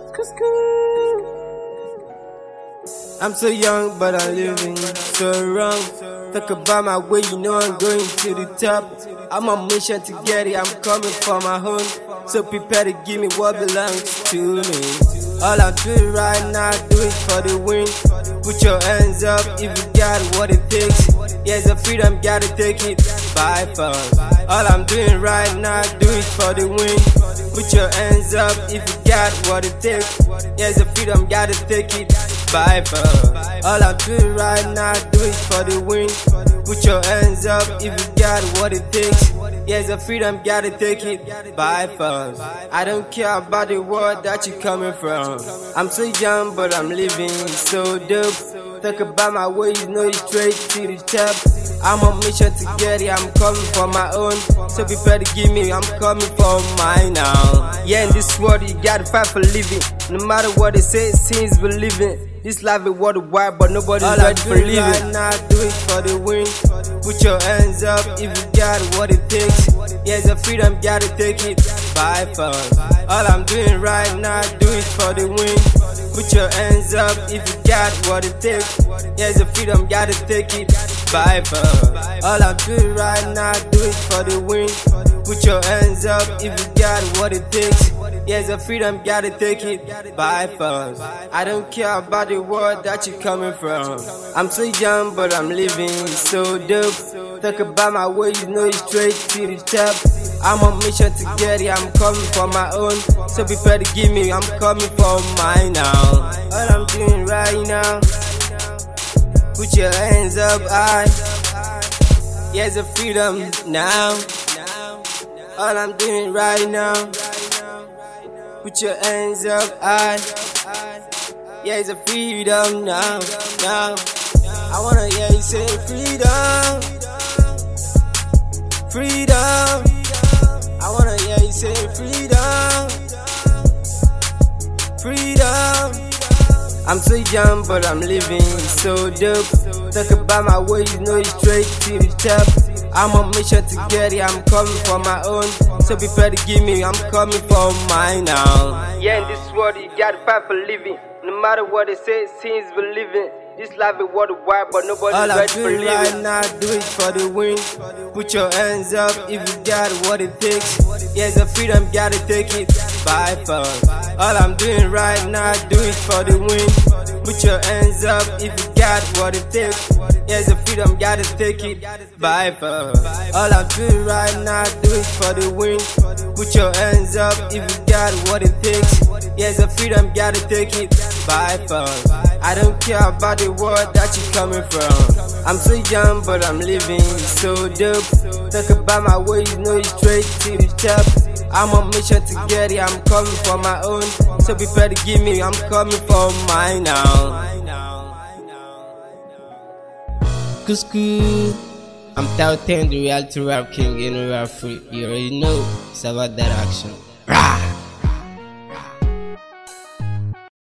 I'm so young, but I'm living so wrong. Talk about my way, you know I'm going to the top. I'm on mission to get it, I'm coming for my home. So prepare to give me what belongs to me. All I'm doing right now, do it for the win. Put your hands up if you got what it takes. Yes, the freedom, gotta take it by force. All I'm doing right now, do it for the win. Put your hands up if you got what it takes. Yes, the freedom, gotta take it by force. All I'm doing right now, do it for the win. Put your hands up if you got what it takes. Yes, the freedom, gotta take it by force. I don't care about the world that you're coming from. I'm so young, but I'm living so dope. Talk about my way, you know it's straight to the top. I'm on mission to get it, I'm coming for my own. So prepare to give me, I'm coming for mine now. Yeah, in this world you gotta fight for living. No matter what they say, it seems believing. This life is worldwide, but nobody's ready for living. Right now, do it for the win. Put your hands up if you got what it takes. Yes, the freedom, gotta take it by force. All I'm doing right now, do it for the win. Put your hands up if you got what it takes. Yes, the freedom, gotta take it by force. All I'm doing right now, do it for the win. Put your hands up if you got what it takes. Yes, the freedom, gotta take it by force. I don't care about the world that you're coming from. I'm so young, but I'm living so dope. Talk about my way, you know it's straight to the top. I'm on mission to get it, I'm coming for my own. So prepare to give me, I'm coming for mine now. All I'm doing right now, put your hands up high. Yes, the freedom now. All I'm doing right now, put your hands up high. Yeah, it's a freedom now, now. I wanna hear you say freedom, freedom. I wanna hear you say freedom, freedom. I'm so young, but I'm living so dope. Talk about my way, you know it's straight to the top. I'm on mission to get it, I'm coming for my own. So prepare to give me, I'm coming for mine now. Yeah, in this world you gotta fight for living. No matter what they say, it seems believing. This life is worldwide, but nobody's ready for living. All I do right now, do it for the win. Put your hands up if you got what it takes. Yes, the freedom, gotta take it by force. All I'm doing right now, do it for the win. Put your hands up if you got what it takes. Yes, the freedom, gotta take it by force. All I'm doing right now, do it for the win. Put your hands up if you got what it takes. Yes, the freedom, gotta take it by force. I don't care about the world that you're coming from. I'm so young, but I'm living so dope. Talk about my way, you know it's straight to the top. I'm on mission to get it, I'm coming for my own. So prepare to give me, I'm coming for mine now. Couscous. I'm Tao 10, the reality rap king in rap free. You already know, it's about that action.